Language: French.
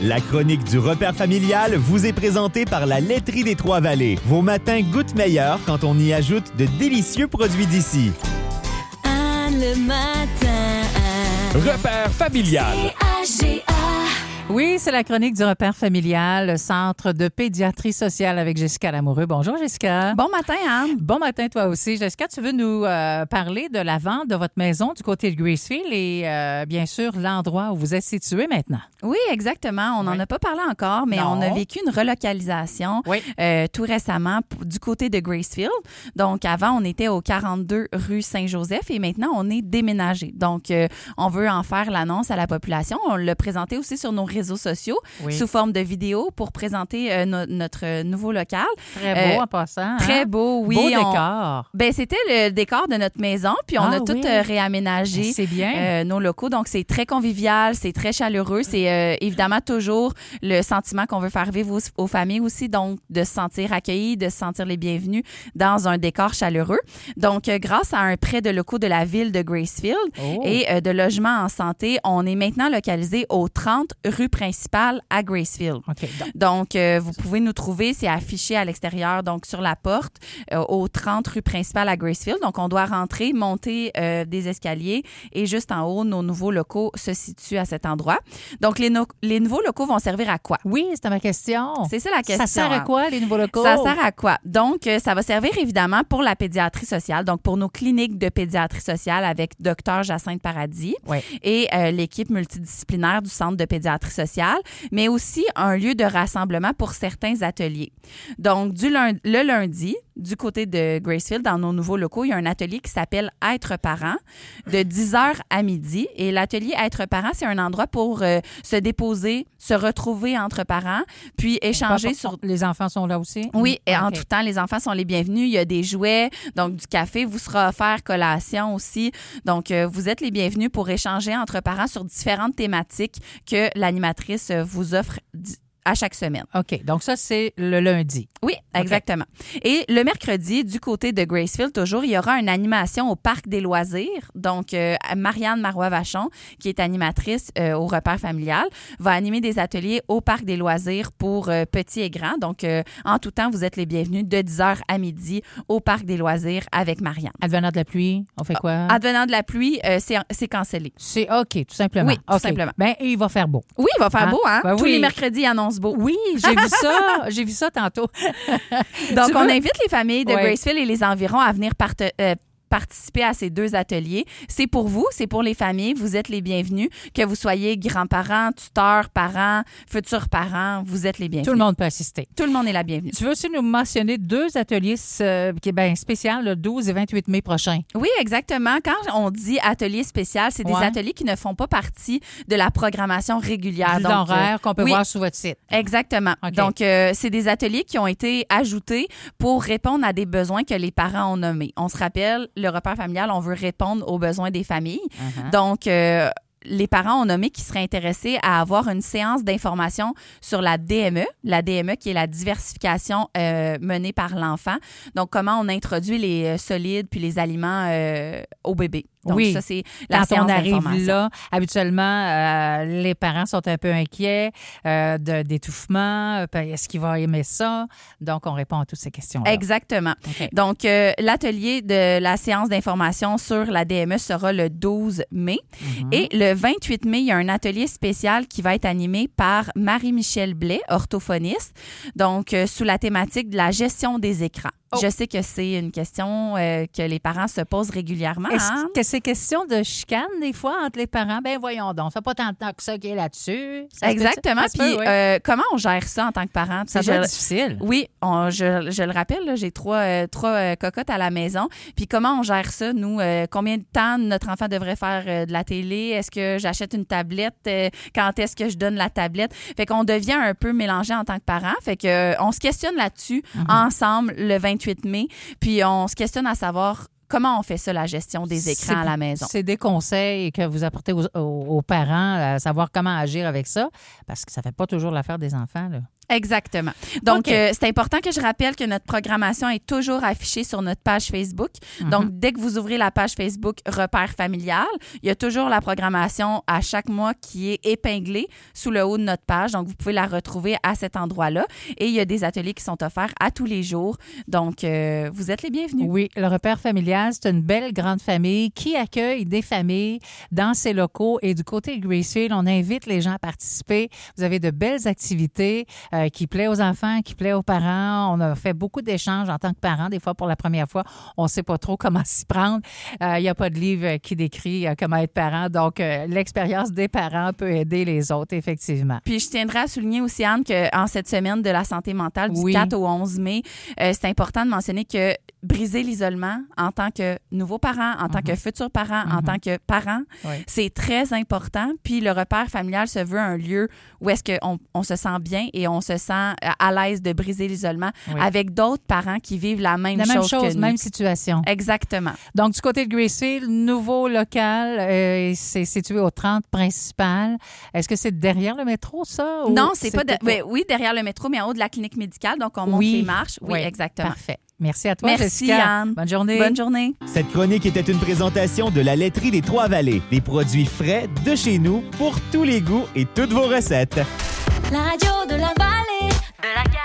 La chronique du repère familial vous est présentée par la laiterie des Trois-Vallées. Vos matins goûtent meilleurs quand on y ajoute de délicieux produits d'ici. Le matin. Repère familial. C-A-G-A. Oui, c'est la chronique du repère familial, le centre de pédiatrie sociale avec Jessica Lamoureux. Bonjour, Jessica. Bon matin, Anne. Bon matin, toi aussi. Jessica, tu veux nous parler de la vente de votre maison du côté de Gracefield et bien sûr l'endroit où vous êtes situé maintenant. Oui, exactement. On n'en a pas parlé encore, mais Non. on a vécu une relocalisation tout récemment du côté de Gracefield. Donc, avant, on était au 42 rue Saint-Joseph et maintenant, on est déménagé. Donc, on veut en faire l'annonce à la population. On l'a présenté aussi sur nos réseaux sociaux sous forme de vidéo pour présenter notre nouveau local. Très beau en passant. Très hein? beau, oui. Beau décor. Ben, c'était le décor de notre maison, puis on a tout réaménagé C'est bien. nos locaux. Donc, c'est très convivial, c'est très chaleureux. C'est évidemment toujours le sentiment qu'on veut faire vivre aux familles aussi, donc de se sentir accueillis, de se sentir les bienvenus dans un décor chaleureux. Donc, grâce à un prêt de locaux de la ville de Gracefield et de logements en santé, on est maintenant localisé au 30 rue principale à Gracefield. OK. Donc, vous pouvez nous trouver, c'est affiché à l'extérieur, donc sur la porte, au 30 rue principale à Gracefield. Donc, on doit rentrer, monter des escaliers et juste en haut, nos nouveaux locaux se situent à cet endroit. Donc, les nouveaux locaux vont servir à quoi? Oui, c'était ma question. C'est ça la question. Ça sert à quoi, les nouveaux locaux? Ça sert à quoi? Donc, ça va servir évidemment pour la pédiatrie sociale, donc pour nos cliniques de pédiatrie sociale avec Dr Jacinthe Paradis et l'équipe multidisciplinaire du Centre de pédiatrie sociale, mais aussi un lieu de rassemblement pour certains ateliers. Donc, le lundi, du côté de Gracefield, dans nos nouveaux locaux, il y a un atelier qui s'appelle Être parent de 10h à midi. Et l'atelier Être parent, c'est un endroit pour se déposer, se retrouver entre parents, puis échanger sur... Les enfants sont là aussi? Oui, et en tout temps, les enfants sont les bienvenus. Il y a des jouets, donc du café vous sera offert, collation aussi. Donc, vous êtes les bienvenus pour échanger entre parents sur différentes thématiques que l'animatrice vous offre à chaque semaine. OK. Donc, ça, c'est le lundi. Oui, exactement. Et le mercredi, du côté de Gracefield, toujours, il y aura une animation au Parc des loisirs. Donc, Marianne Marois-Vachon, qui est animatrice au repère familial, va animer des ateliers au Parc des loisirs pour petits et grands. Donc, en tout temps, vous êtes les bienvenus de 10h à midi au Parc des loisirs avec Marianne. Advenant de la pluie, on fait quoi? Advenant de la pluie, c'est cancellé. C'est OK, tout simplement. Oui, tout simplement. Bien, il va faire beau. Oui, il va faire beau, hein? Ben Tous oui. les mercredis, ils annoncent beau. Oui, j'ai vu ça. J'ai vu ça tantôt. Donc, on invite les familles de Ouais. Gracefield et les environs à venir participer à ces deux ateliers. C'est pour vous, c'est pour les familles. Vous êtes les bienvenus. Que vous soyez grands-parents, tuteurs, parents, futurs parents, vous êtes les bienvenus. Tout le monde peut assister. Tout le monde est la bienvenue. Tu veux aussi nous mentionner deux ateliers qui est bien spécial, le 12 et 28 mai prochain. Oui, exactement. Quand on dit atelier spécial, c'est des ateliers qui ne font pas partie de la programmation régulière. Du Donc, horaire qu'on peut voir sur votre site. Exactement. OK. Donc, c'est des ateliers qui ont été ajoutés pour répondre à des besoins que les parents ont nommés. On se rappelle, le repère familial, on veut répondre aux besoins des familles. Donc, les parents ont nommé qu'ils seraient intéressés à avoir une séance d'information sur la DME qui est la diversification menée par l'enfant. Donc, comment on introduit les solides puis les aliments au bébé. Donc, oui. ça, c'est la Quand séance on arrive d'information. là, habituellement, les parents sont un peu inquiets d'étouffement. Est-ce qu'il va aimer ça? Donc, on répond à toutes ces questions-là. Exactement. OK. Donc, l'atelier de la séance d'information sur la DME sera le 12 mai. Et le 28 mai, il y a un atelier spécial qui va être animé par Marie-Michel Blais, orthophoniste, donc sous la thématique de la gestion des écrans. Je sais que c'est une question que les parents se posent régulièrement. Est-ce que c'est question de chicane, des fois, entre les parents? Ben voyons donc, ça fait pas tant de temps que ça qui est là-dessus. Exactement. Puis, comment on gère ça en tant que parent? Ça doit être difficile. Oui, je le rappelle, là, j'ai trois cocottes à la maison. Puis, comment on gère ça, nous? Combien de temps notre enfant devrait faire de la télé? Est-ce que j'achète une tablette? Quand est-ce que je donne la tablette? Fait qu'on devient un peu mélangé en tant que parent. Fait que on se questionne là-dessus ensemble le 28 mai. Puis, on se questionne à savoir comment on fait ça, la gestion des écrans à la maison. C'est des conseils que vous apportez aux parents à savoir comment agir avec ça, parce que ça ne fait pas toujours l'affaire des enfants, là. Exactement. Donc, c'est important que je rappelle que notre programmation est toujours affichée sur notre page Facebook. Donc, dès que vous ouvrez la page Facebook Repère familial, il y a toujours la programmation à chaque mois qui est épinglée sous le haut de notre page. Donc, vous pouvez la retrouver à cet endroit-là. Et il y a des ateliers qui sont offerts à tous les jours. Donc, vous êtes les bienvenus. Oui, le Repère familial, c'est une belle grande famille qui accueille des familles dans ses locaux. Et du côté de Gracefield, on invite les gens à participer. Vous avez de belles activités qui plaisent aux enfants, qui plaisent aux parents. On a fait beaucoup d'échanges en tant que parents. Des fois, pour la première fois, on ne sait pas trop comment s'y prendre. Il n'y a pas de livre qui décrit comment être parent. Donc, l'expérience des parents peut aider les autres, effectivement. Puis, je tiendrai à souligner aussi, Anne, qu'en cette semaine de la santé mentale, du 4 au 11 mai, c'est important de mentionner que briser l'isolement en tant que nouveau parent, en tant que futur parent, en tant que parent, c'est très important. Puis, le repère familial se veut un lieu où est-ce qu'on se sent bien et on se sent à l'aise de briser l'isolement avec d'autres parents qui vivent la même chose que nous. Même situation. Exactement. Donc, du côté de Gracefield, nouveau local, c'est situé au 30 principal. Est-ce que c'est derrière le métro, ça? Non, c'est pas... Oui, derrière le métro, mais en haut de la clinique médicale. Donc, on monte les marches. Oui, exactement. Parfait. Merci à toi, Merci, Jessica. Anne. Bonne journée. Bonne journée. Cette chronique était une présentation de la laiterie des Trois-Vallées. Des produits frais de chez nous pour tous les goûts et toutes vos recettes. La radio de la vallée, de la